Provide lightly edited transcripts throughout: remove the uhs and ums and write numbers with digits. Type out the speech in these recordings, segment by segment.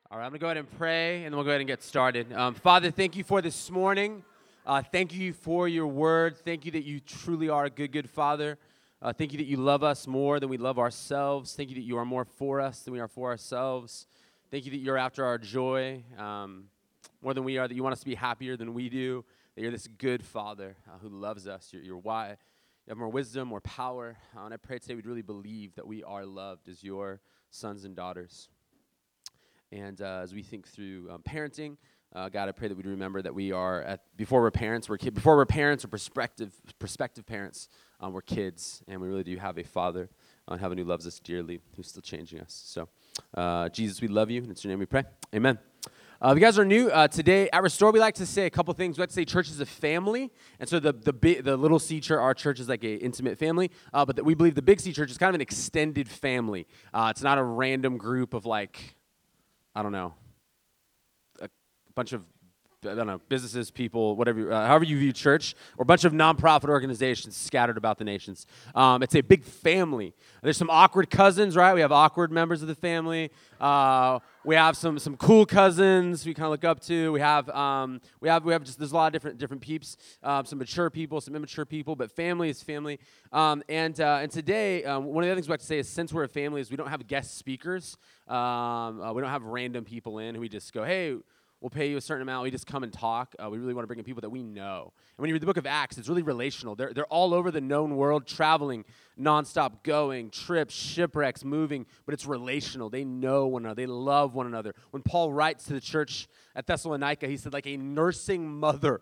All right, I'm going to go ahead and pray, and then we'll go ahead and get started. Father, thank you for this morning. Thank you for your word. Thank you that you truly are a good, good Father. Thank you that you love us more than we love ourselves. Thank you that you are more for us than we are for ourselves. Thank you that you're after our joy more than we are, that you want us to be happier than we do, that you're this good Father who loves us. You're why. You have more wisdom, more power. And I pray today we'd really believe that we are loved as your sons and daughters. And as we think through parenting, God, I pray that we'd remember that we are before we're parents, before we're parents or prospective parents, we're kids, and we really do have a Father in heaven who loves us dearly, who's still changing us. So, Jesus, we love you, and it's your name we pray. Amen. If you guys are new, today at Restore, we like to say a couple things. We like to say church is a family, and so the little C church, our church is like an intimate family, but we believe the big C church is kind of an extended family. It's not a random group of I don't know, a bunch of, businesses, people, whatever, however you view church, or a bunch of nonprofit organizations scattered about the nations. It's a big family. There's some awkward cousins, right? We have awkward members of the family. We have some cool cousins we kind of look up to. We have just, there's a lot of different peeps, some mature people, some immature people, but family is family. And today, one of the other things we like to say is since we're a family is we don't have guest speakers. We don't have random people in who we just go, hey, we'll pay you a certain amount. We just come and talk. We really want to bring in people that we know. And when you read the book of Acts, it's really relational. They're all over the known world, traveling nonstop, going, trips, shipwrecks, moving, but it's relational. They know one another. They love one another. When Paul writes to the church at Thessalonica, he said, like a nursing mother,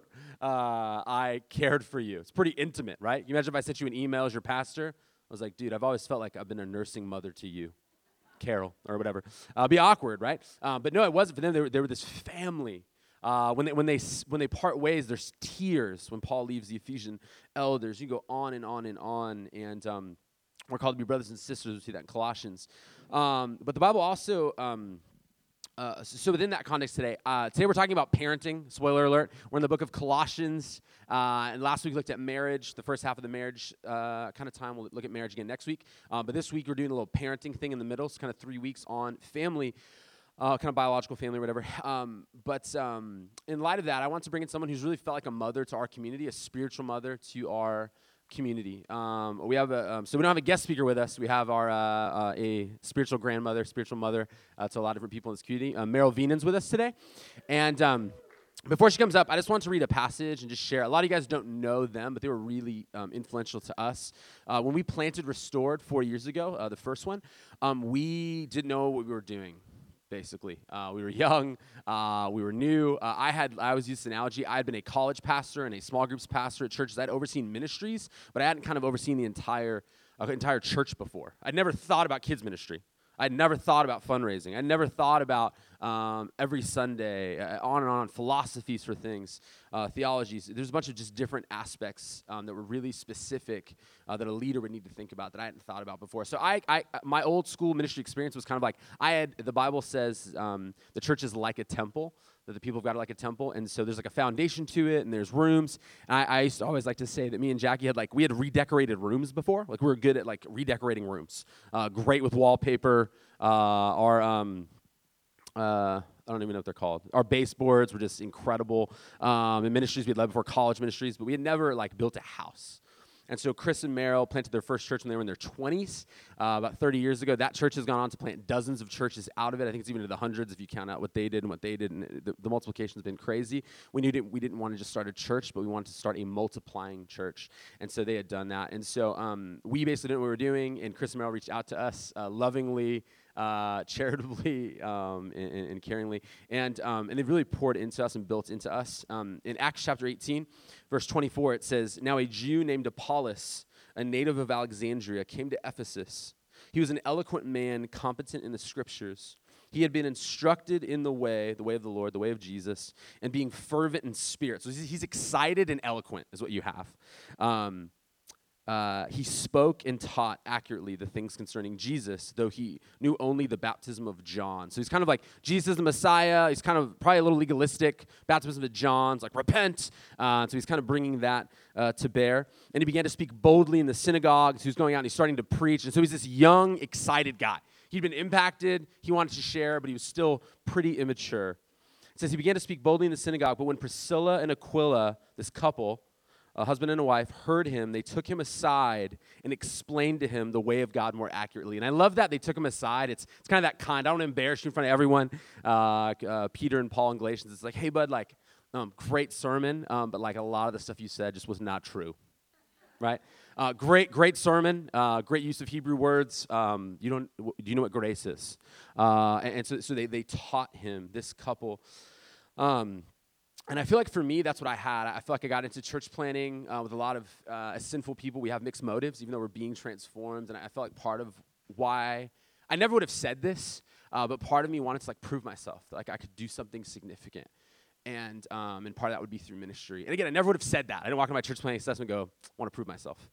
I cared for you. It's pretty intimate, right? You imagine if I sent you an email as your pastor? I was like, dude, I've always felt like I've been a nursing mother to you. Carol or whatever. Be awkward, right? But no, it wasn't for them. They were this family. When they part ways, there's tears when Paul leaves the Ephesian elders. You go on and on and on, and we're called to be brothers and sisters. We see that in Colossians. But the Bible also. So within that context today we're talking about parenting. Spoiler alert. We're in the book of Colossians. And last week we looked at marriage, the first half of the marriage kind of time. We'll look at marriage again next week. But this week we're doing a little parenting thing in the middle. It's kind of 3 weeks on family, kind of biological family or whatever. But in light of that, I want to bring in someone who's really felt like a mother to our community, a spiritual mother to our community. We have so we don't have a guest speaker with us. We have our a spiritual grandmother, spiritual mother to a lot of different people in this community. Meryl Venan's with us today, and before she comes up, I just want to read a passage and just share. A lot of you guys don't know them, but they were really influential to us. When we planted Restored 4 years ago, the first one, we didn't know what we were doing. Basically, we were young, we were new. I always use this analogy. I had been a college pastor and a small groups pastor at churches. I'd overseen ministries, but I hadn't kind of overseen the entire church before. I'd never thought about kids ministry. I'd never thought about fundraising. I'd never thought about every Sunday, on and on, philosophies for things, theologies. There's a bunch of just different aspects that were really specific that a leader would need to think about that I hadn't thought about before. So my old school ministry experience was kind of like the Bible says the church is like a temple, that the people of God are like a temple, and so there's like a foundation to it, and there's rooms. And I used to always like to say that me and Jackie had we had redecorated rooms before. Like we were good at redecorating rooms. Great with wallpaper. Our I don't even know what they're called. Our baseboards were just incredible. In ministries we had led before, college ministries, but we had never built a house. And so Chris and Meryl planted their first church when they were in their 20s, about 30 years ago. That church has gone on to plant dozens of churches out of it. I think it's even to the hundreds if you count out what they did, and the multiplication has been crazy. We didn't want to just start a church, but we wanted to start a multiplying church. And so they had done that. And so we basically didn't know what we were doing, and Chris and Meryl reached out to us lovingly, charitably, and caringly, and they've really poured into us and built into us. In Acts chapter 18, verse 24, it says, "Now a Jew named Apollos, a native of Alexandria, came to Ephesus. He was an eloquent man, competent in the scriptures. He had been instructed in the way of the Lord, the way of Jesus, and being fervent in spirit." So he's excited and eloquent is what you have. He spoke and taught accurately the things concerning Jesus, though he knew only the baptism of John. So he's kind of like, Jesus is the Messiah. He's kind of probably a little legalistic. Baptism of John's like, repent. So he's kind of bringing that to bear. And he began to speak boldly in the synagogues. He was going out and he's starting to preach. And so he's this young, excited guy. He'd been impacted. He wanted to share, but he was still pretty immature. It says he began to speak boldly in the synagogue, but when Priscilla and Aquila, this couple, a husband and a wife, heard him, they took him aside and explained to him the way of God more accurately. And I love that they took him aside. It's kind of that kind. I don't want to embarrass you in front of everyone. Peter and Paul in Galatians, it's like, hey, bud, like, great sermon, but like a lot of the stuff you said just was not true, right? Great sermon, great use of Hebrew words. Do you know what grace is? And so they taught him, this couple. And I feel like for me, that's what I had. I feel like I got into church planning with a lot of as sinful people. We have mixed motives, even though we're being transformed. And I feel like part of why I never would have said this, but part of me wanted to like prove myself, that, like I could do something significant. And part of that would be through ministry. And again, I never would have said that. I didn't walk in my church planning assessment and go, I want to prove myself.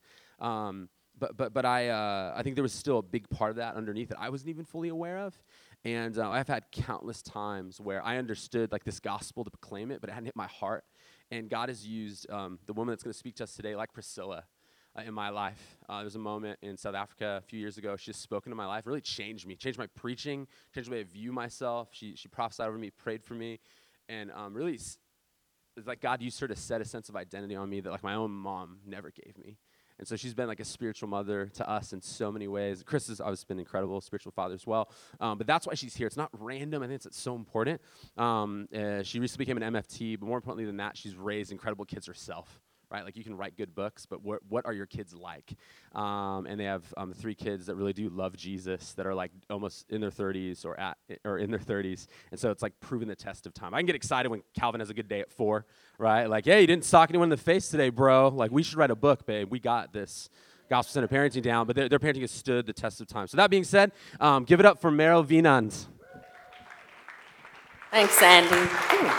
But I think there was still a big part of that underneath that I wasn't even fully aware of. And I've had countless times where I understood like this gospel to proclaim it, but it hadn't hit my heart. And God has used the woman that's going to speak to us today, like Priscilla, in my life. There was a moment in South Africa a few years ago. She just spoke into my life, really changed me, changed my preaching, changed the way I view myself. She prophesied over me, prayed for me, and really, it's like God used her to set a sense of identity on me that like my own mom never gave me. And so she's been like a spiritual mother to us in so many ways. Chris has always been incredible, spiritual father as well. But that's why she's here. It's not random. I think it's so important. She recently became an MFT, but more importantly than that, she's raised incredible kids herself. Right, like you can write good books, but what are your kids like? And they have 3 kids that really do love Jesus, that are like almost in their 30s or in their 30s, and so it's like proving the test of time. I can get excited when Calvin has a good day at 4, right? Like, hey, you didn't sock anyone in the face today, bro. Like, we should write a book, babe. We got this gospel-centered parenting down, but their parenting has stood the test of time. So that being said, give it up for Meryl Wienand. Thanks, Andy. Ooh.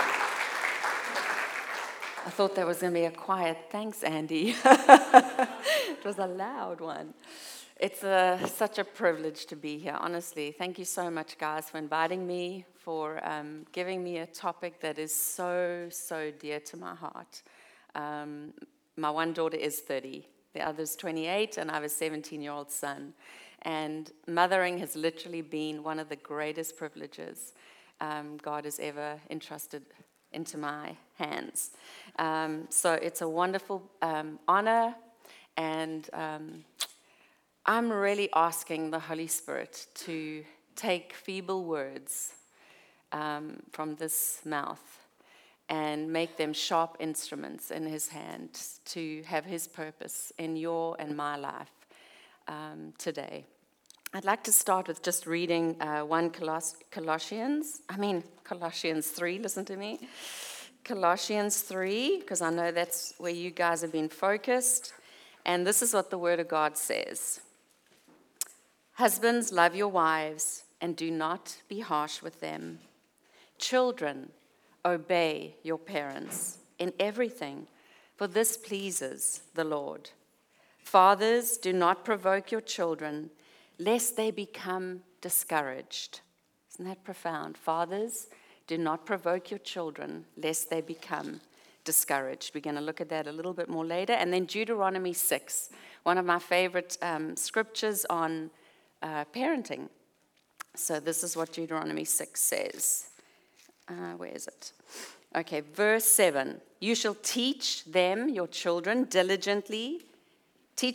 I thought there was going to be a quiet thanks, Andy. It was a loud one. It's such a privilege to be here, honestly. Thank you so much, guys, for inviting me, for giving me a topic that is so, so dear to my heart. My one daughter is 30, the other's 28, and I have a 17-year-old son. And mothering has literally been one of the greatest privileges God has ever entrusted into my hands. So it's a wonderful honor, and I'm really asking the Holy Spirit to take feeble words from this mouth and make them sharp instruments in His hand to have His purpose in your and my life today. I'd like to start with just reading Colossians 3, listen to me. Colossians 3, because I know that's where you guys have been focused. And this is what the Word of God says. Husbands, love your wives and do not be harsh with them. Children, obey your parents in everything, for this pleases the Lord. Fathers, do not provoke your children, lest they become discouraged. Isn't that profound? Fathers, do not provoke your children, lest they become discouraged. We're going to look at that a little bit more later. And then Deuteronomy 6, one of my favorite scriptures on parenting. So this is what Deuteronomy 6 says. Where is it? Okay, verse 7. You shall teach them, your children, diligently. You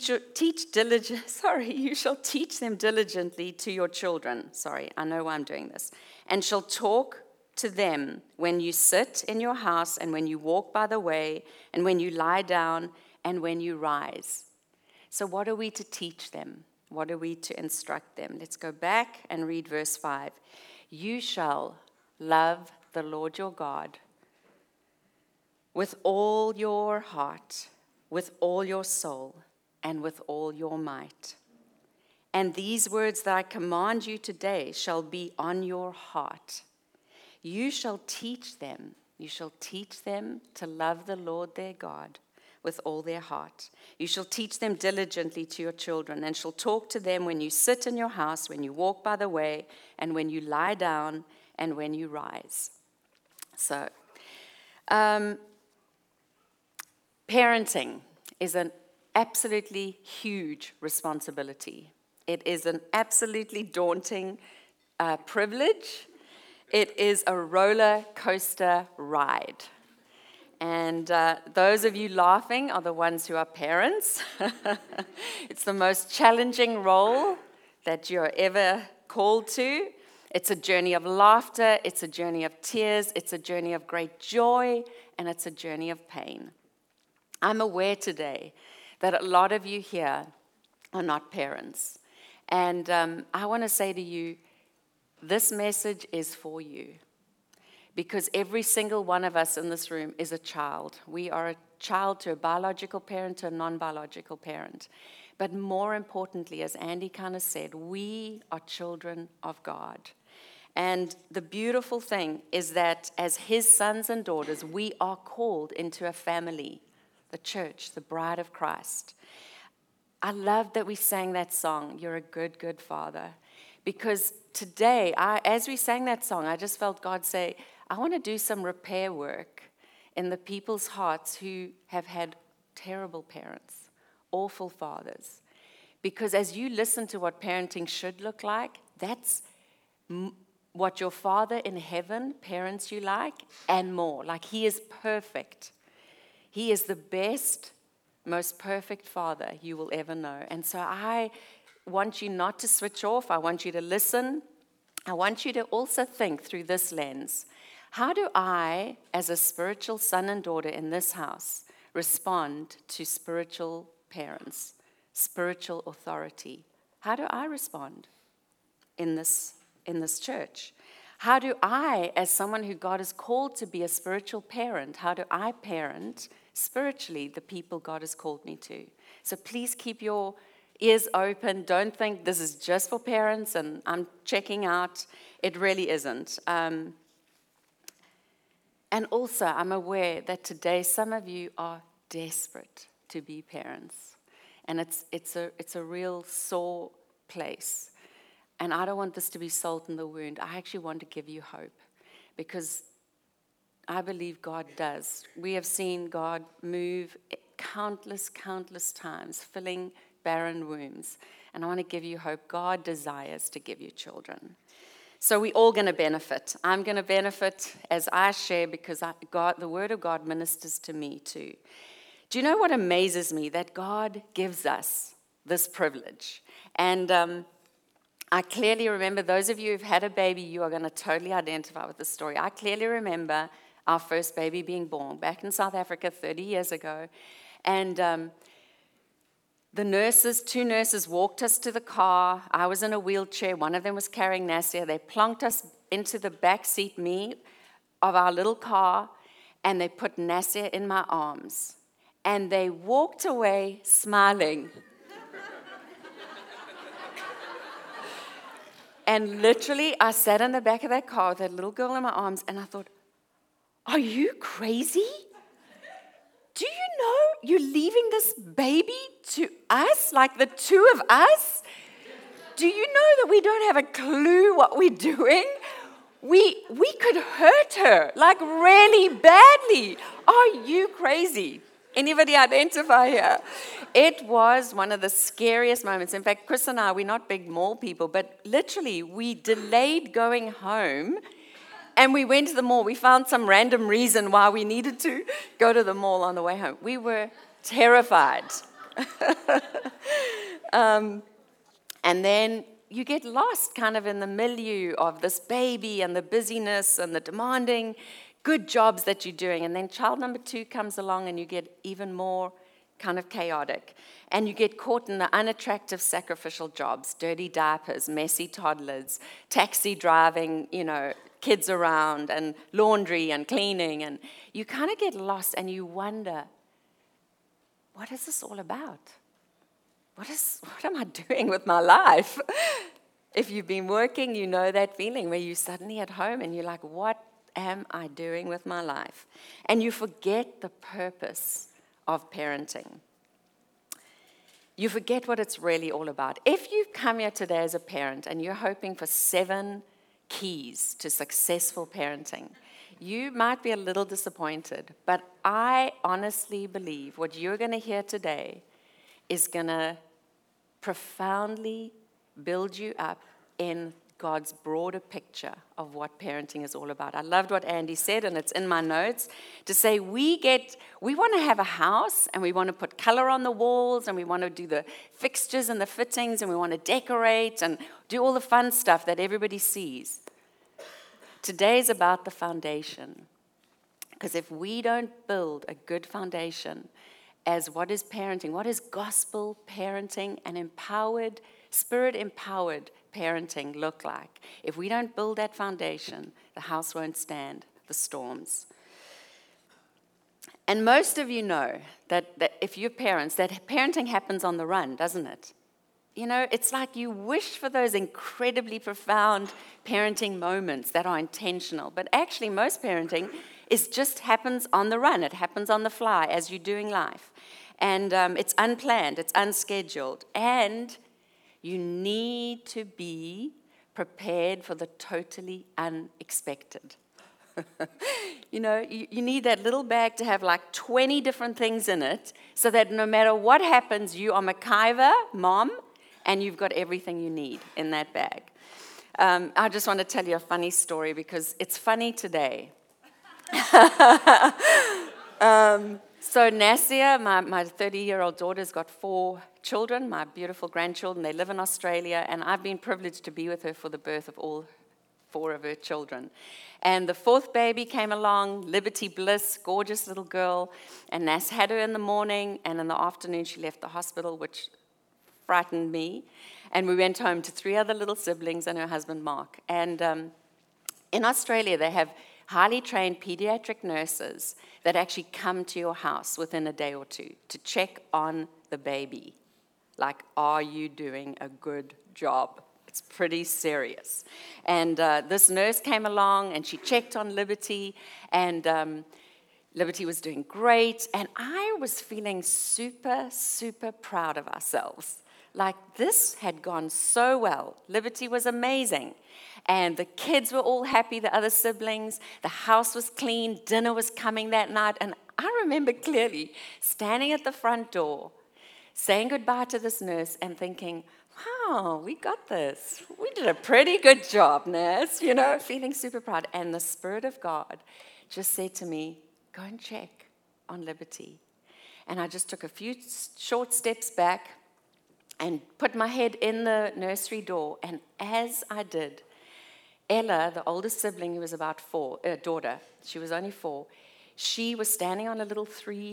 shall teach them diligently to your children. Sorry, I know why I'm doing this. And shall talk to them when you sit in your house and when you walk by the way and when you lie down and when you rise. So what are we to teach them? What are we to instruct them? Let's go back and read verse 5. You shall love the Lord your God with all your heart, with all your soul, and with all your might. And these words that I command you today shall be on your heart. You shall teach them to love the Lord their God with all their heart. You shall teach them diligently to your children, and shall talk to them when you sit in your house, when you walk by the way, and when you lie down, and when you rise. So, parenting is an absolutely huge responsibility. It is an absolutely daunting privilege. It is a roller coaster ride. And those of you laughing are the ones who are parents. It's the most challenging role that you're ever called to. It's a journey of laughter, it's a journey of tears, it's a journey of great joy, and it's a journey of pain. I'm aware today that a lot of you here are not parents. And I want to say to you, this message is for you. Because every single one of us in this room is a child. We are a child to a biological parent, to a non-biological parent. But more importantly, as Andy kind of said, we are children of God. And the beautiful thing is that as his sons and daughters, we are called into a family, the church, the bride of Christ. I love that we sang that song, You're a Good, Good Father. Because today, as we sang that song, I just felt God say, I want to do some repair work in the people's hearts who have had terrible parents, awful fathers. Because as you listen to what parenting should look like, that's what your Father in heaven parents you like and more. Like he is perfect. He is the best, most perfect father you will ever know. And so I want you not to switch off. I want you to listen. I want you to also think through this lens. How do I, as a spiritual son and daughter in this house, respond to spiritual parents, spiritual authority? How do I respond in this church? How do I, as someone who God has called to be a spiritual parent, how do I parent spiritually the people God has called me to? So please keep your ears open. Don't think this is just for parents and I'm checking out. It really isn't. And also, I'm aware that today some of you are desperate to be parents. And it's a real sore place. And I don't want this to be salt in the wound. I actually want to give you hope. Because I believe God does. We have seen God move countless times, filling barren wombs. And I want to give you hope. God desires to give you children. So we're all going to benefit. I'm going to benefit as I share because the Word of God ministers to me too. Do you know what amazes me? That God gives us this privilege. And I clearly remember, those of you who've had a baby, you are going to totally identify with the story. I clearly remember our first baby being born back in South Africa 30 years ago. And two nurses walked us to the car. I was in a wheelchair. One of them was carrying Nasir. They plonked us into the back seat, of our little car, and they put Nasir in my arms. And they walked away smiling. And literally, I sat in the back of that car with that little girl in my arms, and I thought, are you crazy? Do you know you're leaving this baby to us, like the two of us? Do you know that we don't have a clue what we're doing? We could hurt her, like really badly. Are you crazy? Anybody identify here? It was one of the scariest moments. In fact, Chris and I, we're not big mall people, but literally we delayed going home. And we went to the mall. We found some random reason why we needed to go to the mall on the way home. We were terrified. And then you get lost kind of in the milieu of this baby and the busyness and the demanding good jobs that you're doing. And then child number 2 comes along and you get even more kind of chaotic. And you get caught in the unattractive sacrificial jobs, dirty diapers, messy toddlers, taxi driving, kids around, and laundry and cleaning. And you kind of get lost and you wonder, what is this all about? What am I doing with my life? If you've been working, you know that feeling where you're suddenly at home and you're like, what am I doing with my life? And you forget the purpose of parenting. You forget what it's really all about. If you come here today as a parent and you're hoping for 7 keys to successful parenting, you might be a little disappointed. But I honestly believe what you're going to hear today is going to profoundly build you up in God's broader picture of what parenting is all about. I loved what Andy said, and it's in my notes, to say we want to have a house, and we want to put color on the walls, and we want to do the fixtures and the fittings, and we want to decorate and do all the fun stuff that everybody sees. Today is about the foundation. Because if we don't build a good foundation as what is parenting, what is gospel parenting and empowered, spirit-empowered parenting look like? If we don't build that foundation, the house won't stand the storms. And most of you know that if you're parents, that parenting happens on the run, doesn't it? You know, it's like you wish for those incredibly profound parenting moments that are intentional. But actually, most parenting just happens on the run. It happens on the fly as you're doing life. And it's unplanned, it's unscheduled. And you need to be prepared for the totally unexpected. You know, you need that little bag to have like 20 different things in it so that no matter what happens, you are MacGyver, mom, and you've got everything you need in that bag. I just want to tell you a funny story because it's funny today. So Nassia, my 30-year-old daughter's got 4 children, my beautiful grandchildren. They live in Australia, and I've been privileged to be with her for the birth of all 4 of her children. And the 4th baby came along, Liberty Bliss, gorgeous little girl, and Nas had her in the morning, and in the afternoon she left the hospital, which frightened me. And we went home to 3 other little siblings and her husband, Mark. And in Australia, they have highly trained pediatric nurses that actually come to your house within a day or 2 to check on the baby. Like, are you doing a good job? It's pretty serious. And this nurse came along, and she checked on Liberty, and Liberty was doing great. And I was feeling super, super proud of ourselves. Like, this had gone so well. Liberty was amazing. And the kids were all happy, the other siblings. The house was clean. Dinner was coming that night. And I remember clearly standing at the front door, saying goodbye to this nurse and thinking, wow, we got this. We did a pretty good job, Nas, you know, feeling super proud. And the Spirit of God just said to me, go and check on Liberty. And I just took a few short steps back and put my head in the nursery door. And as I did, Ella, the oldest sibling, who was about 4, daughter, she was only 4, she was standing on a little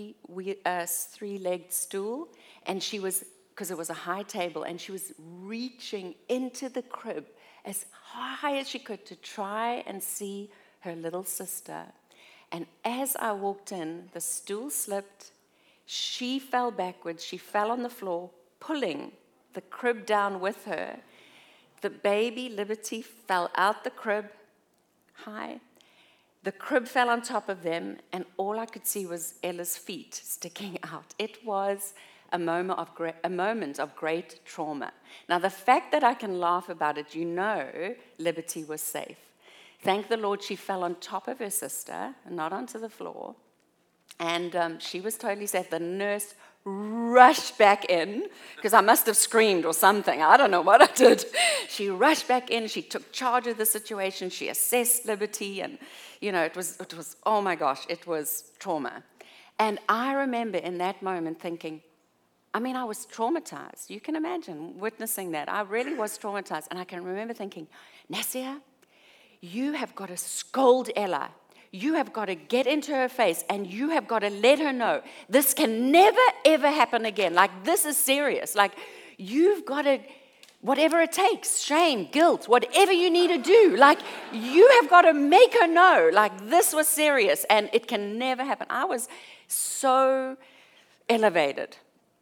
3-legged stool, and she was, because it was a high table, and she was reaching into the crib as high as she could to try and see her little sister. And as I walked in, the stool slipped, she fell backwards, she fell on the floor, pulling the crib down with her. The baby, Liberty, fell out the crib, high. The crib fell on top of them, and all I could see was Ella's feet sticking out. It was a moment of great trauma. Now, the fact that I can laugh about it, you know Liberty was safe. Thank the Lord she fell on top of her sister, and not onto the floor. And she was totally safe. The nurse rushed back in, because I must have screamed or something. I don't know what I did. She rushed back in. She took charge of the situation. She assessed Liberty. And, you know, it was oh my gosh, it was trauma. And I remember in that moment thinking, I mean, I was traumatized. You can imagine witnessing that. I really was traumatized. And I can remember thinking, Nassia, you have got to scold Ella. You have got to get into her face, and you have got to let her know this can never, ever happen again. Like, this is serious. Like, you've got to, whatever it takes, shame, guilt, whatever you need to do, like, you have got to make her know, like, this was serious, and it can never happen. I was so elevated.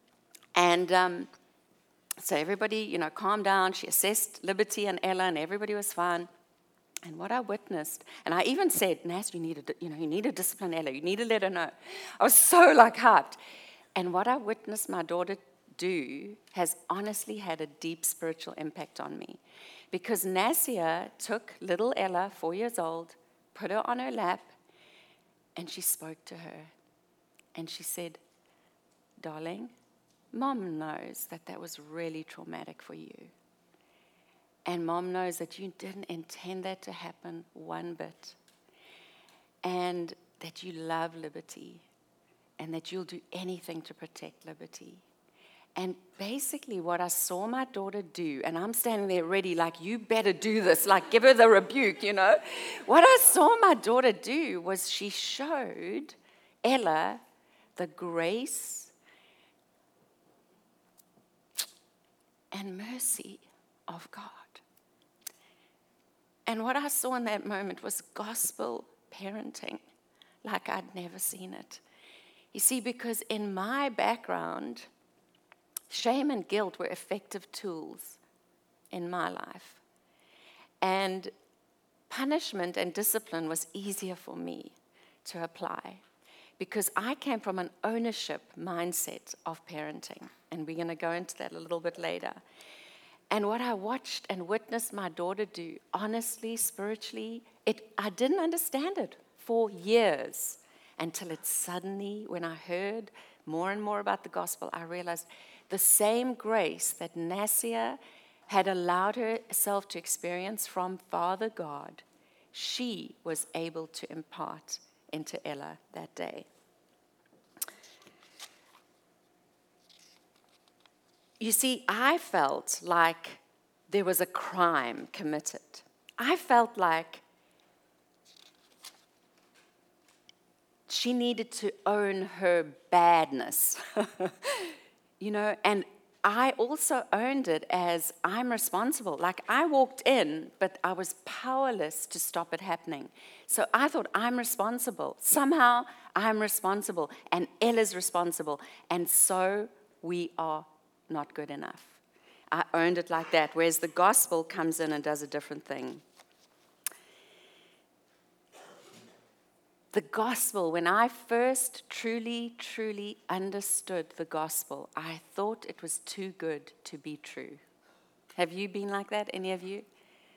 And so everybody, you know, calmed down. She assessed Liberty and Ella, and everybody was fine. And what I witnessed, and I even said, Nas, you need to discipline Ella. You need to let her know. I was so like hyped. And what I witnessed my daughter do has honestly had a deep spiritual impact on me. Because Nassia took little Ella, 4 years old, put her on her lap, and she spoke to her. And she said, darling, Mom knows that was really traumatic for you. And Mom knows that you didn't intend that to happen one bit. And that you love Liberty. And that you'll do anything to protect Liberty. And basically what I saw my daughter do, and I'm standing there ready like, you better do this, like give her the rebuke, you know. What I saw my daughter do was she showed Ella the grace and mercy of God. And what I saw in that moment was gospel parenting like I'd never seen it. You see, because in my background, shame and guilt were effective tools in my life. And punishment and discipline was easier for me to apply because I came from an ownership mindset of parenting. And we're going to go into that a little bit later. And what I watched and witnessed my daughter do, honestly, spiritually, I didn't understand it for years until it suddenly, when I heard more and more about the gospel, I realized the same grace that Nasia had allowed herself to experience from Father God, she was able to impart into Ella that day. You see, I felt like there was a crime committed. I felt like she needed to own her badness, you know, and I also owned it as I'm responsible. Like I walked in, but I was powerless to stop it happening. So I thought I'm responsible. Somehow I'm responsible, and Ella's responsible, and so we are not good enough. I owned it like that, whereas the gospel comes in and does a different thing. The gospel, when I first truly understood the gospel, I thought it was too good to be true. Have you been like that, any of you?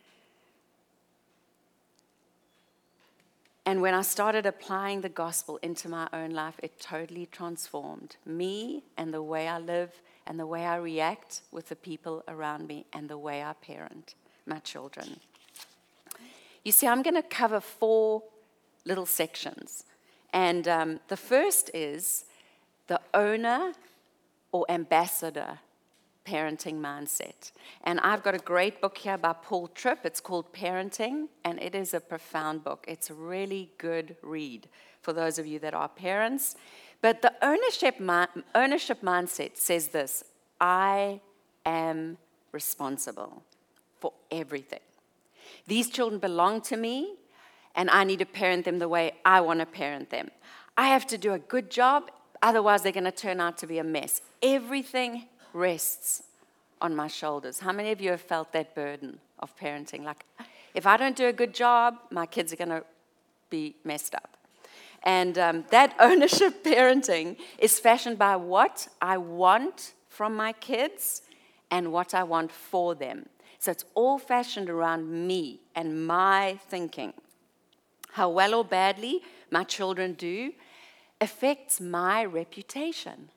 And when I started applying the gospel into my own life, it totally transformed me and the way I live and the way I react with the people around me and the way I parent my children. You see, I'm going to cover 4 little sections. And the first is the owner or ambassador parenting mindset. And I've got a great book here by Paul Tripp. It's called Parenting, and it is a profound book. It's a really good read for those of you that are parents. But the ownership mindset says this: I am responsible for everything. These children belong to me, and I need to parent them the way I want to parent them. I have to do a good job, otherwise they're going to turn out to be a mess. Everything rests on my shoulders. How many of you have felt that burden of parenting? Like, if I don't do a good job, my kids are going to be messed up. And that ownership parenting is fashioned by what I want from my kids and what I want for them. So it's all fashioned around me and my thinking. How well or badly my children do affects my reputation.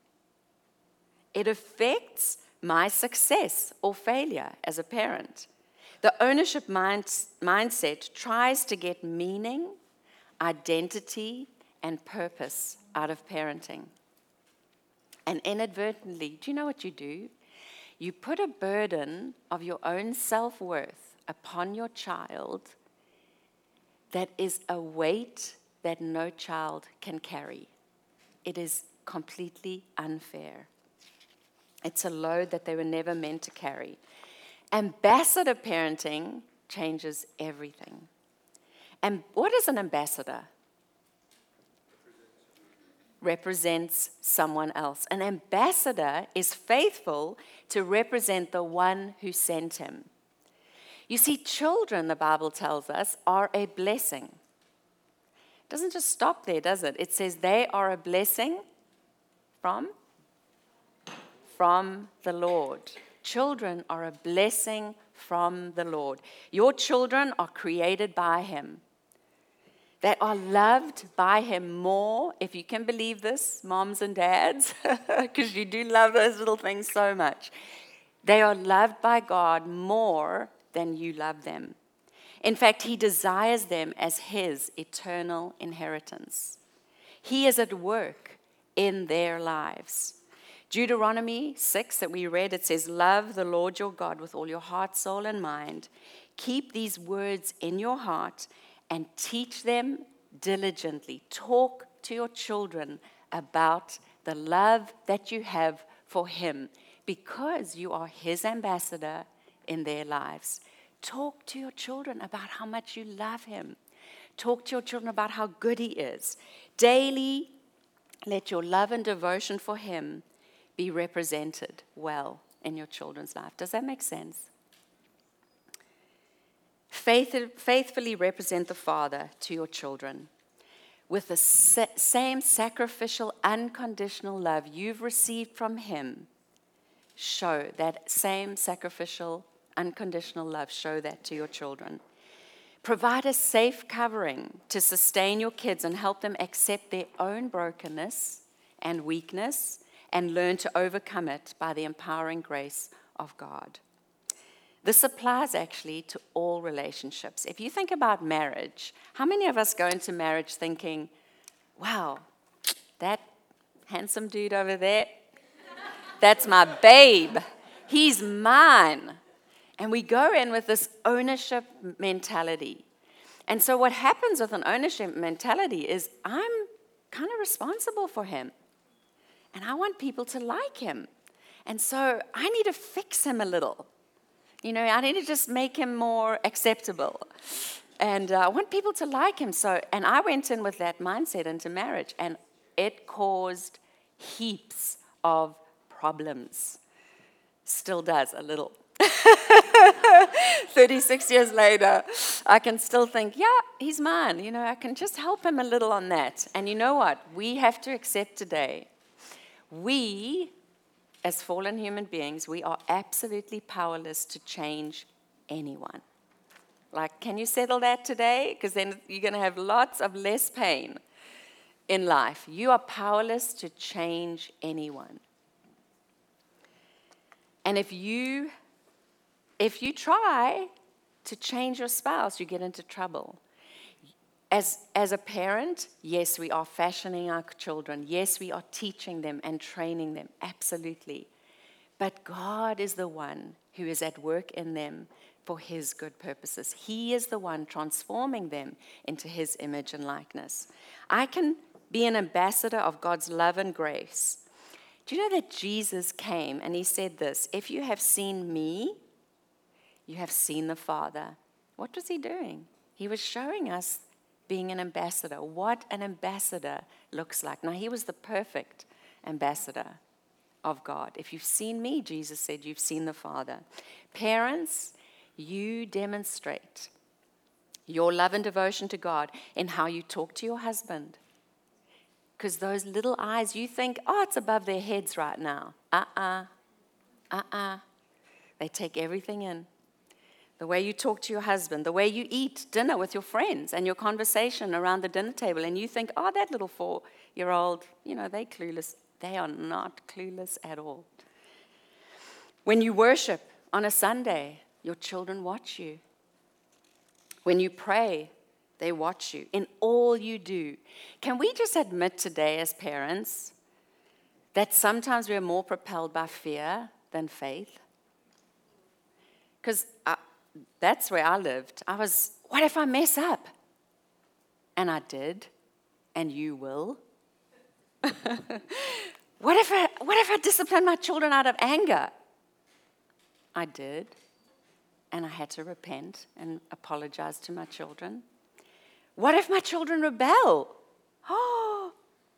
It affects my success or failure as a parent. The ownership mindset tries to get meaning, identity, and purpose out of parenting. And inadvertently, do you know what you do? You put a burden of your own self-worth upon your child that is a weight that no child can carry. It is completely unfair. It's a load that they were never meant to carry. Ambassador parenting changes everything. And what is an ambassador? Represents someone else. An ambassador is faithful to represent the one who sent him. You see, children, the Bible tells us, are a blessing. It doesn't just stop there, does it? It says they are a blessing from the Lord. Children are a blessing from the Lord. Your children are created by Him. They are loved by Him more, if you can believe this, moms and dads, because you do love those little things so much. They are loved by God more than you love them. In fact, He desires them as His eternal inheritance. He is at work in their lives. Deuteronomy 6 that we read, it says, love the Lord your God with all your heart, soul, and mind. Keep these words in your heart and teach them diligently. Talk to your children about the love that you have for Him because you are His ambassador in their lives. Talk to your children about how much you love Him. Talk to your children about how good He is. Daily, let your love and devotion for Him be represented well in your children's life. Does that make sense? Faithfully represent the Father to your children with the same sacrificial, unconditional love you've received from Him. Show that same sacrificial, unconditional love. Show that to your children. Provide a safe covering to sustain your kids and help them accept their own brokenness and weakness and learn to overcome it by the empowering grace of God. This applies actually to all relationships. If you think about marriage, how many of us go into marriage thinking, wow, that handsome dude over there, that's my babe. He's mine. And we go in with this ownership mentality. And so what happens with an ownership mentality is I'm kind of responsible for him. And I want people to like him. And so I need to fix him a little. You know, I need to just make him more acceptable. And I want people to like him. And I went in with that mindset into marriage. And it caused heaps of problems. Still does a little. 36 years later, I can still think, yeah, he's mine. You know, I can just help him a little on that. And you know what? We have to accept today. We, as fallen human beings, we are absolutely powerless to change anyone. Like, can you settle that today? Because then you're going to have lots of less pain in life. You are powerless to change anyone. And if you try to change your spouse, you get into trouble. As a parent, yes, we are fashioning our children. Yes, we are teaching them and training them, absolutely. But God is the one who is at work in them for His good purposes. He is the one transforming them into His image and likeness. I can be an ambassador of God's love and grace. Do you know that Jesus came and He said this, if you have seen me, you have seen the Father. What was He doing? He was showing us being an ambassador, what an ambassador looks like. Now, He was the perfect ambassador of God. If you've seen me, Jesus said, you've seen the Father. Parents, you demonstrate your love and devotion to God in how you talk to your husband. Because those little eyes, you think, oh, it's above their heads right now. They take everything in. The way you talk to your husband, the way you eat dinner with your friends and your conversation around the dinner table, and you think, oh, that little 4-year-old, you know, they're clueless. They are not clueless at all. When you worship on a Sunday, your children watch you. When you pray, they watch you in all you do. Can we just admit today as parents that sometimes we're more propelled by fear than faith? Because that's where I lived. I was, what if I mess up? And I did, and you will. What if I discipline my children out of anger? I did, and I had to repent and apologize to my children. What if my children rebel? Oh,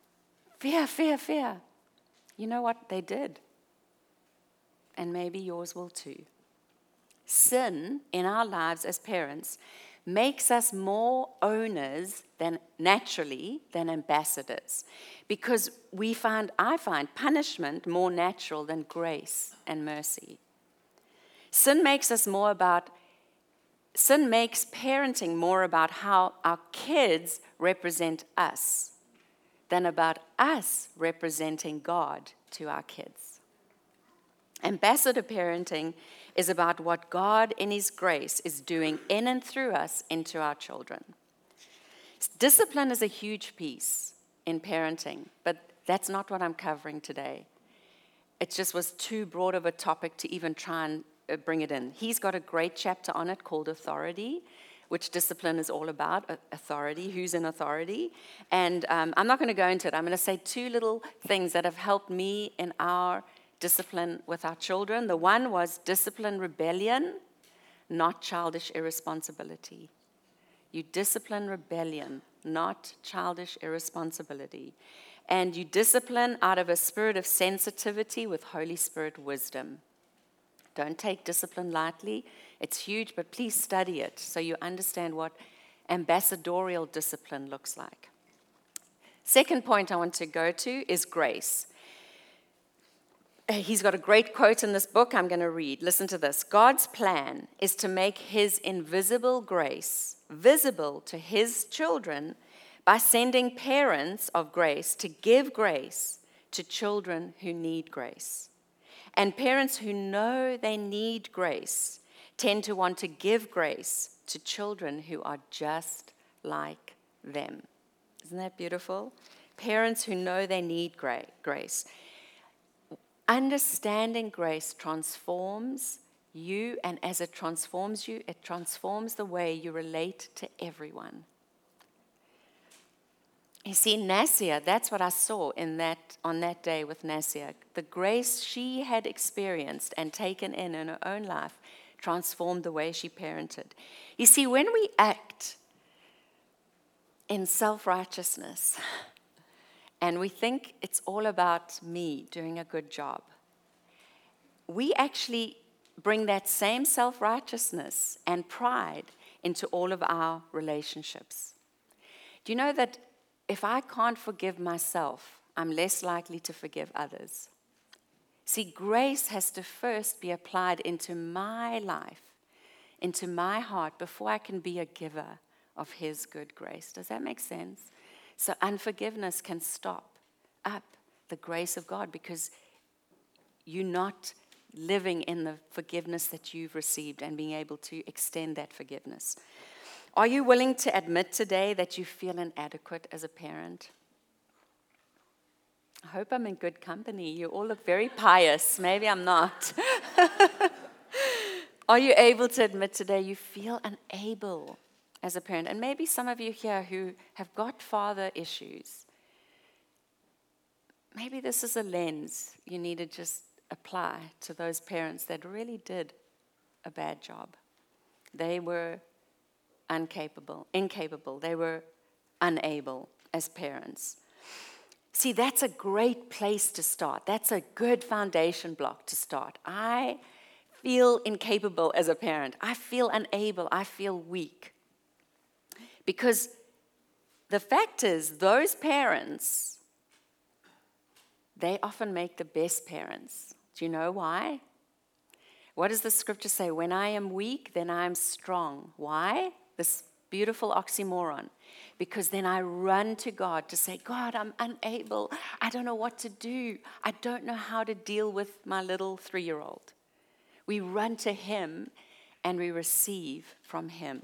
fear. You know what? They did. And maybe yours will too. Sin in our lives as parents makes us more owners than ambassadors, because I find punishment more natural than grace and mercy. Sin makes parenting more about how our kids represent us than about us representing God to our kids. Ambassador parenting is about what God in His grace is doing in and through us into our children. Discipline is a huge piece in parenting, but that's not what I'm covering today. It just was too broad of a topic to even try and bring it in. He's got a great chapter on it called Authority, which discipline is all about, authority, who's in authority. And I'm not going to go into it. I'm going to say two little things that have helped me in our discipline with our children. The one was discipline rebellion, not childish irresponsibility. You discipline rebellion, not childish irresponsibility. And you discipline out of a spirit of sensitivity with Holy Spirit wisdom. Don't take discipline lightly. It's huge, but please study it so you understand what ambassadorial discipline looks like. Second point I want to go to is grace. He's got a great quote in this book I'm going to read. Listen to this. God's plan is to make His invisible grace visible to His children by sending parents of grace to give grace to children who need grace. And parents who know they need grace tend to want to give grace to children who are just like them. Isn't that beautiful? Parents who know they need grace. Understanding grace transforms you, and as it transforms you, it transforms the way you relate to everyone. You see, Nasia, that's what I saw on that day with Nasia. The grace she had experienced and taken in her own life transformed the way she parented. You see, when we act in self-righteousness and we think it's all about me doing a good job, we actually bring that same self-righteousness and pride into all of our relationships. Do you know that if I can't forgive myself, I'm less likely to forgive others? See, grace has to first be applied into my life, into my heart, before I can be a giver of His good grace. Does that make sense? So unforgiveness can stop up the grace of God because you're not living in the forgiveness that you've received and being able to extend that forgiveness. Are you willing to admit today that you feel inadequate as a parent? I hope I'm in good company. You all look very pious. Maybe I'm not. Are you able to admit today you feel unable as a parent? And maybe some of you here who have got father issues, maybe this is a lens you need to just apply to those parents that really did a bad job. They were incapable. They were unable as parents. See, that's a great place to start. That's a good foundation block to start. I feel incapable as a parent. I feel unable. I feel weak. Because the fact is, those parents, they often make the best parents. Do you know why? What does the scripture say? When I am weak, then I am strong. Why? This beautiful oxymoron. Because then I run to God to say, God, I'm unable. I don't know what to do. I don't know how to deal with my little 3-year-old. We run to Him and we receive from Him.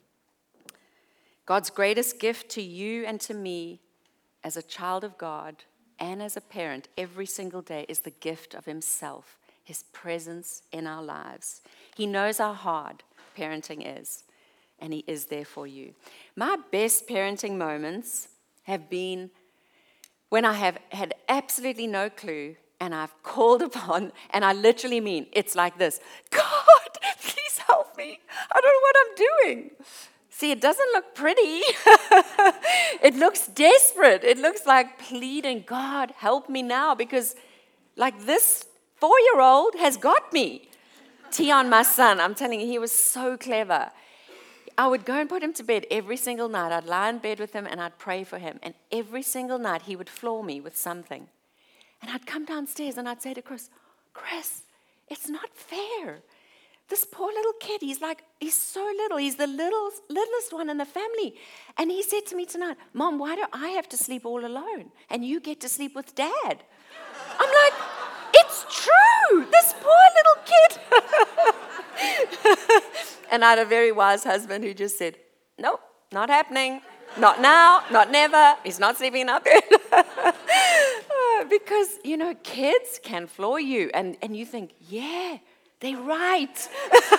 God's greatest gift to you and to me as a child of God and as a parent every single day is the gift of Himself, His presence in our lives. He knows how hard parenting is, and He is there for you. My best parenting moments have been when I have had absolutely no clue and I've called upon, and I literally mean, it's like this: God, please help me. I don't know what I'm doing. See, it doesn't look pretty. It looks desperate. It looks like pleading, God, help me now, because like this 4-year-old has got me. Tion, my son, I'm telling you, he was so clever. I would go and put him to bed every single night. I'd lie in bed with him and I'd pray for him. And every single night he would floor me with something. And I'd come downstairs and I'd say to Chris, it's not fair. This poor little kid, he's so little. He's the littlest one in the family. And he said to me tonight, Mom, why do I have to sleep all alone? And you get to sleep with Dad. I'm like, it's true. no, this poor little kid. And I had a very wise husband who just said, nope, not happening. Not now, not never. He's not sleeping in our bed. Because, kids can floor you. And you think, yeah, they're right.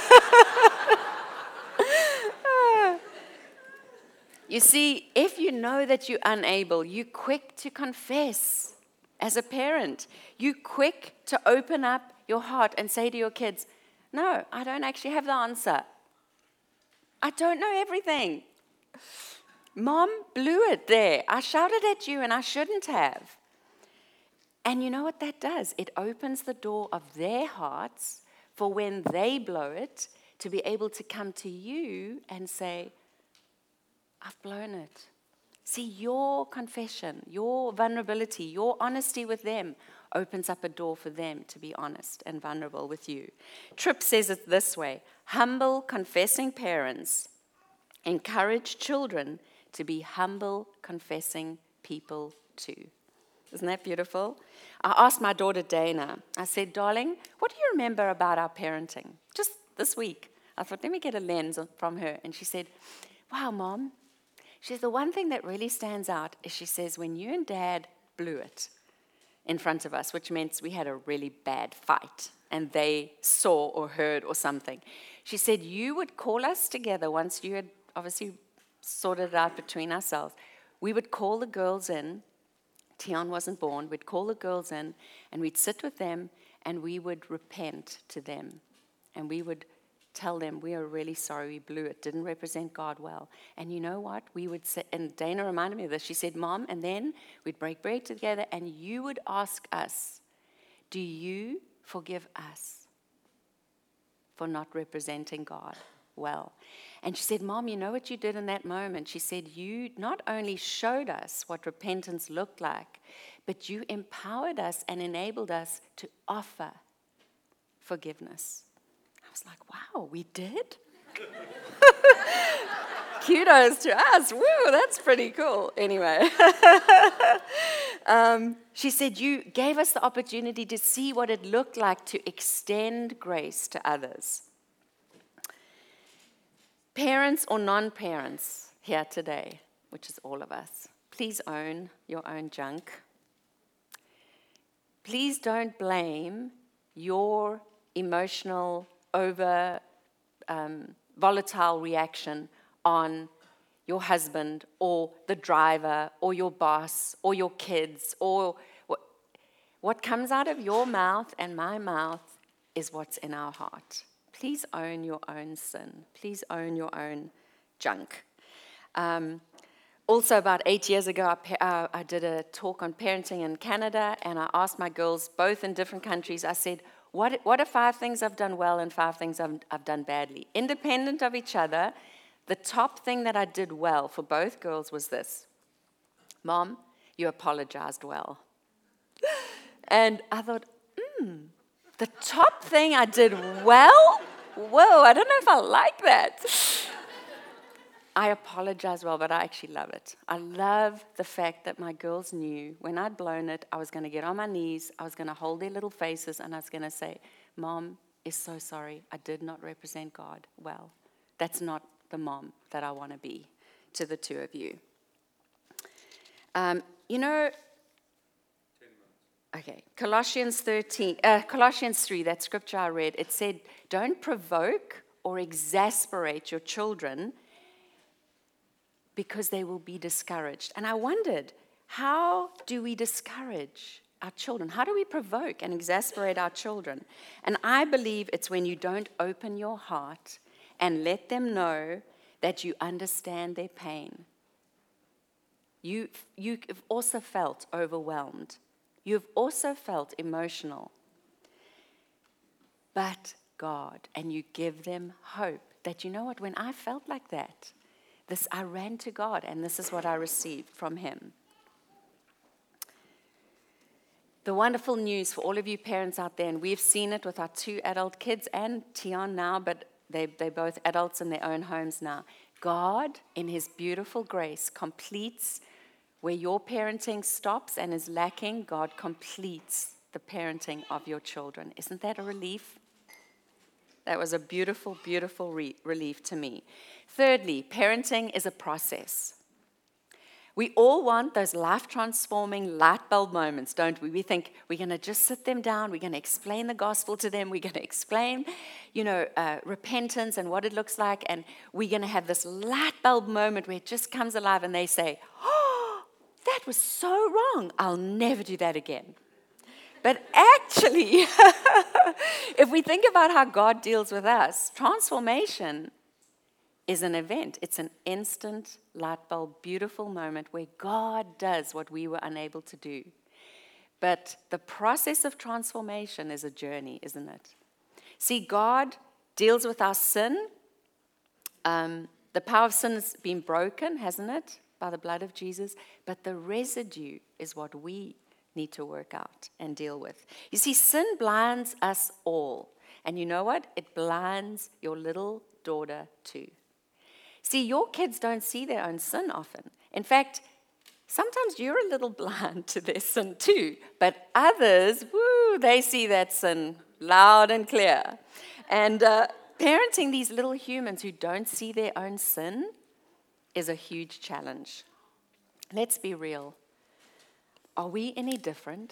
You see, if you know that you're unable, you're quick to confess as a parent. You're quick to open up your heart and say to your kids, no, I don't actually have the answer. I don't know everything. Mom blew it there. I shouted at you and I shouldn't have. And you know what that does? It opens the door of their hearts for when they blow it to be able to come to you and say, I've blown it. See, your confession, your vulnerability, your honesty with them opens up a door for them to be honest and vulnerable with you. Tripp says it this way: humble, confessing parents encourage children to be humble, confessing people too. Isn't that beautiful? I asked my daughter Dana, I said, darling, what do you remember about our parenting? Just this week. I thought, let me get a lens from her. And she said, wow, Mom. She says, the one thing that really stands out is, she says, when you and Dad blew it in front of us, which meant we had a really bad fight, and they saw or heard or something. She said, you would call us together once you had obviously sorted it out between ourselves. We would call the girls in. Tion wasn't born. We'd call the girls in, and we'd sit with them, and we would repent to them. And we would tell them, we are really sorry we blew it, didn't represent God well. And you know what? We would say, and Dana reminded me of this. She said, Mom, and then we'd break bread together, and you would ask us, do you forgive us for not representing God well? And she said, Mom, you know what you did in that moment? She said, you not only showed us what repentance looked like, but you empowered us and enabled us to offer forgiveness. I was like, wow, we did? Kudos to us. Woo, that's pretty cool. Anyway. She said, you gave us the opportunity to see what it looked like to extend grace to others. Parents or non-parents here today, which is all of us, please own your own junk. Please don't blame your emotional, volatile reaction on your husband or the driver or your boss or your kids, or what comes out of your mouth and my mouth is what's in our heart. Please own your own sin. Please own your own junk. Also, about 8 years ago, I did a talk on parenting in Canada, and I asked my girls, both in different countries, I said, what are 5 things I've done well and 5 things I've done badly? Independent of each other, the top thing that I did well for both girls was this: Mom, you apologized well. And I thought, the top thing I did well? Whoa, I don't know if I like that. I apologize well, but I actually love it. I love the fact that my girls knew when I'd blown it, I was going to get on my knees, I was going to hold their little faces, and I was going to say, Mom is so sorry. I did not represent God well. That's not the mom that I want to be to the two of you. Okay, Colossians 3, that scripture I read, it said, don't provoke or exasperate your children because they will be discouraged. And I wondered, how do we discourage our children? How do we provoke and exasperate our children? And I believe it's when you don't open your heart and let them know that you understand their pain. You've also felt overwhelmed. You've also felt emotional. But God, and you give them hope that, you know what, when I felt like that, I ran to God, and this is what I received from Him. The wonderful news for all of you parents out there, and we've seen it with our 2 adult kids and Tion now, but they're both adults in their own homes now. God, in His beautiful grace, completes where your parenting stops and is lacking. God completes the parenting of your children. Isn't that a relief? That was a beautiful, beautiful relief to me. Thirdly, parenting is a process. We all want those life-transforming light bulb moments, don't we? We think we're going to just sit them down, we're going to explain the gospel to them, we're going to explain, repentance and what it looks like, and we're going to have this light bulb moment where it just comes alive and they say, oh, that was so wrong. I'll never do that again. But actually, if we think about how God deals with us, transformation is an event. It's an instant light bulb, beautiful moment where God does what we were unable to do. But the process of transformation is a journey, isn't it? See, God deals with our sin. The power of sin has been broken, hasn't it, by the blood of Jesus? But the residue is what we need to work out and deal with. You see, sin blinds us all. And you know what? It blinds your little daughter too. See, your kids don't see their own sin often. In fact, sometimes you're a little blind to their sin too. But others, they see that sin loud and clear. And parenting these little humans who don't see their own sin is a huge challenge. Let's be real. Are we any different?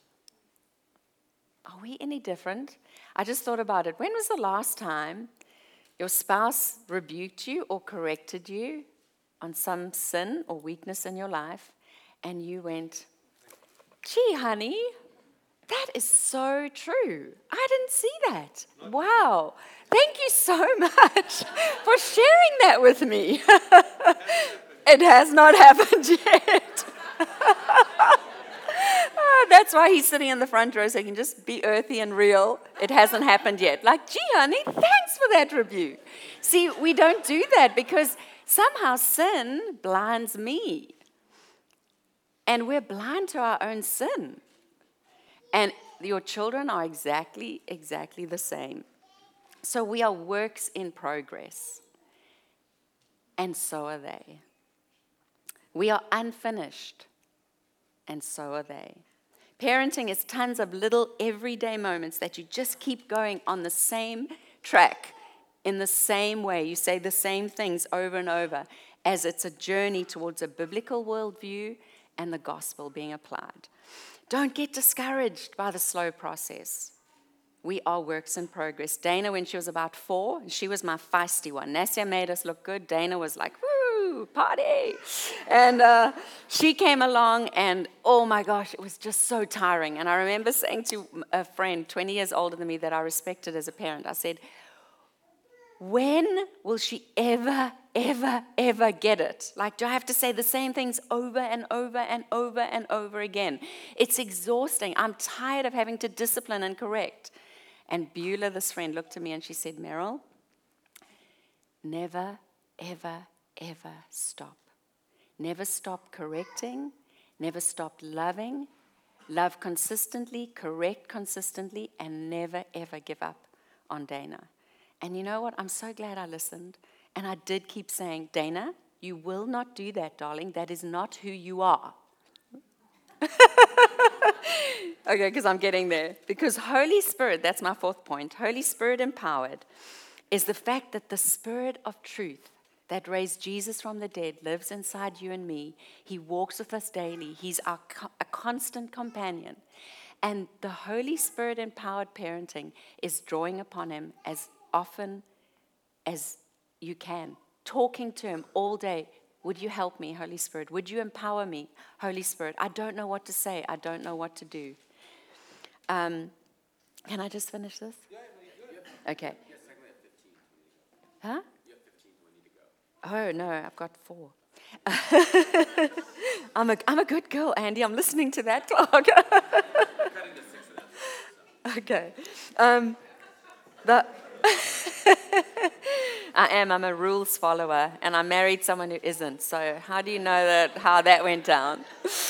Are we any different? I just thought about it. When was the last time your spouse rebuked you or corrected you on some sin or weakness in your life, and you went, gee, honey, that is so true. I didn't see that. Wow. Thank you so much for sharing that with me. It has not happened yet. That's why he's sitting in the front row so he can just be earthy and real. It hasn't happened yet. Like, gee, honey, thanks for that rebuke. See, we don't do that because somehow sin blinds me. And we're blind to our own sin. And your children are exactly the same. So we are works in progress. And so are they. We are unfinished. And so are they. Parenting is tons of little everyday moments that you just keep going on the same track, in the same way. You say the same things over and over as it's a journey towards a biblical worldview and the gospel being applied. Don't get discouraged by the slow process. We are works in progress. Dana, when she was about 4, she was my feisty one. Nassia made us look good. Dana was like, woo, party. And she came along and, oh my gosh, it was just so tiring. And I remember saying to a friend 20 years older than me that I respected as a parent, I said, when will she ever get it? Like, do I have to say the same things over and over and over and over again? It's exhausting. I'm tired of having to discipline and correct. And Beulah, this friend, looked at me and she said, Meryl, never, ever stop. Never stop correcting. Never stop loving. Love consistently, correct consistently, and never, ever give up on Dana. And you know what? I'm so glad I listened. And I did keep saying, Dana, you will not do that, darling. That is not who you are. Okay, because I'm getting there. Because Holy Spirit, that's my 4th point, Holy Spirit empowered is the fact that the Spirit of truth that raised Jesus from the dead lives inside you and me. He walks with us daily. He's a constant companion. And the Holy Spirit empowered parenting is drawing upon him as often as you can, talking to him all day. Would you help me, Holy Spirit? Would you empower me, Holy Spirit? I don't know what to say. I don't know what to do. Can I just finish this? Okay. Huh? Oh, no, I've got 4. I'm a good girl, Andy. I'm listening to that clock. Okay. I'm a rules follower, and I married someone who isn't. So how do you know how that went down?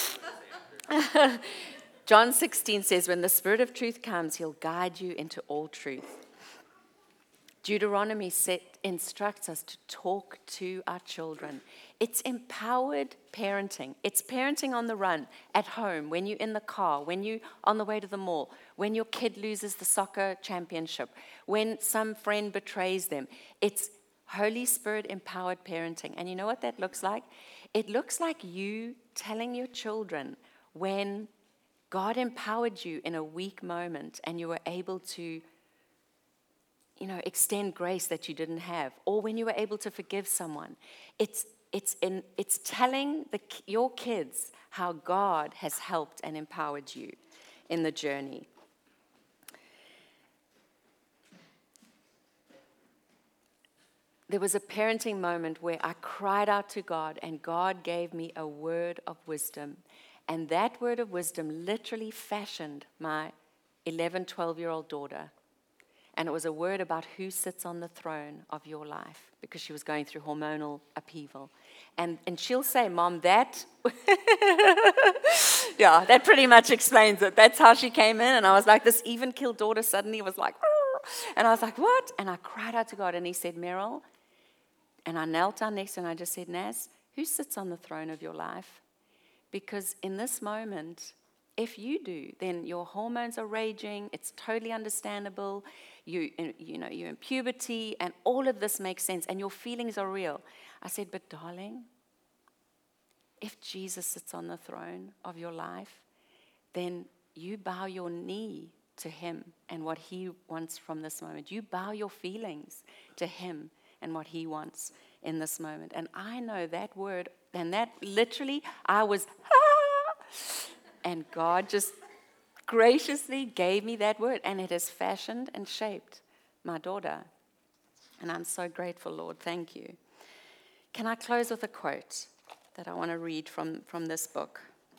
John 16 says, when the Spirit of truth comes, he'll guide you into all truth. Deuteronomy instructs us to talk to our children. It's empowered parenting. It's parenting on the run, at home, when you're in the car, when you're on the way to the mall, when your kid loses the soccer championship, when some friend betrays them. It's Holy Spirit empowered parenting. And you know what that looks like? It looks like you telling your children when God empowered you in a weak moment and you were able to, extend grace that you didn't have, or when you were able to forgive someone. It's telling your kids how God has helped and empowered you in the journey. There was a parenting moment where I cried out to God, and God gave me a word of wisdom. And that word of wisdom literally fashioned my 11, 12-year-old daughter. And it was a word about who sits on the throne of your life, because she was going through hormonal upheaval. And she'll say, Mom, that, yeah, that pretty much explains it. That's how she came in. And I was like, this even-killed daughter suddenly was like, arr! And I was like, what? And I cried out to God, and he said, Meryl, and I knelt down next to her and I just said, Naz, who sits on the throne of your life? Because in this moment, if you do, then your hormones are raging. It's totally understandable. You're in puberty, and all of this makes sense, and your feelings are real. I said, but darling, if Jesus sits on the throne of your life, then you bow your knee to him and what he wants from this moment. You bow your feelings to him and what he wants in this moment. And I know that word, and that literally, I was, and God just graciously gave me that word, and it has fashioned and shaped my daughter. And I'm so grateful, Lord. Thank you. Can I close with a quote that I want to read from this book?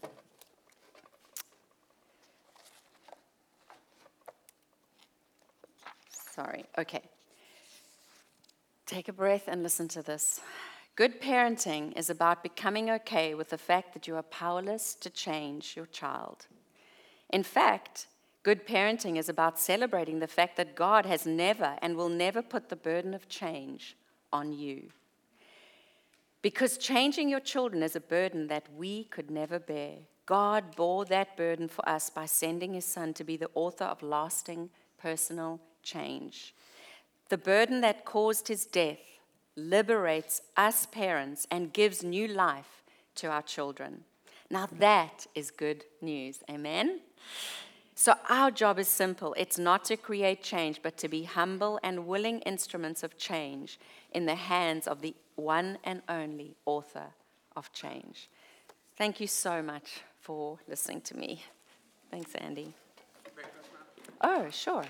Sorry. Okay. Take a breath and listen to this. Good parenting is about becoming okay with the fact that you are powerless to change your child. In fact, good parenting is about celebrating the fact that God has never and will never put the burden of change on you. Because changing your children is a burden that we could never bear. God bore that burden for us by sending his son to be the author of lasting personal change. The burden that caused his death liberates us parents and gives new life to our children. Now that is good news. Amen? So our job is simple. It's not to create change, but to be humble and willing instruments of change in the hands of the one and only author of change. Thank you so much for listening to me. Thanks, Andy. Oh, sure.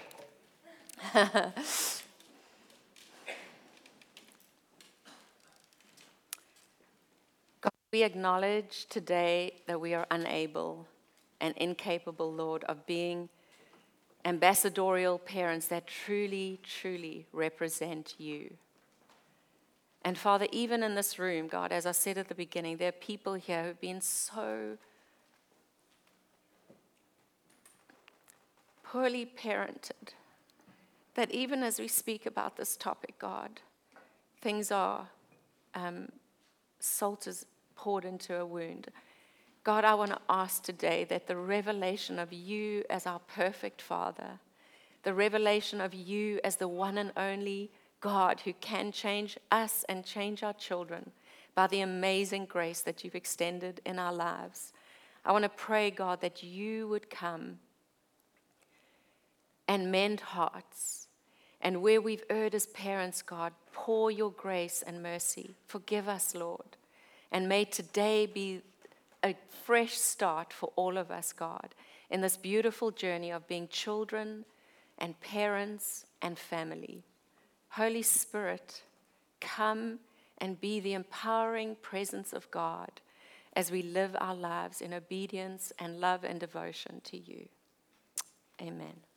God, we acknowledge today that we are unable and incapable, Lord, of being ambassadorial parents that truly, truly represent you. And Father, even in this room, God, as I said at the beginning, there are people here who've been so poorly parented that even as we speak about this topic, God, things are, salt is poured into a wound. God, I want to ask today that the revelation of you as our perfect Father, the revelation of you as the one and only God who can change us and change our children by the amazing grace that you've extended in our lives. I want to pray, God, that you would come and mend hearts. And where we've erred as parents, God, pour your grace and mercy. Forgive us, Lord. And may today be a fresh start for all of us, God, in this beautiful journey of being children and parents and family. Holy Spirit, come and be the empowering presence of God as we live our lives in obedience and love and devotion to you. Amen.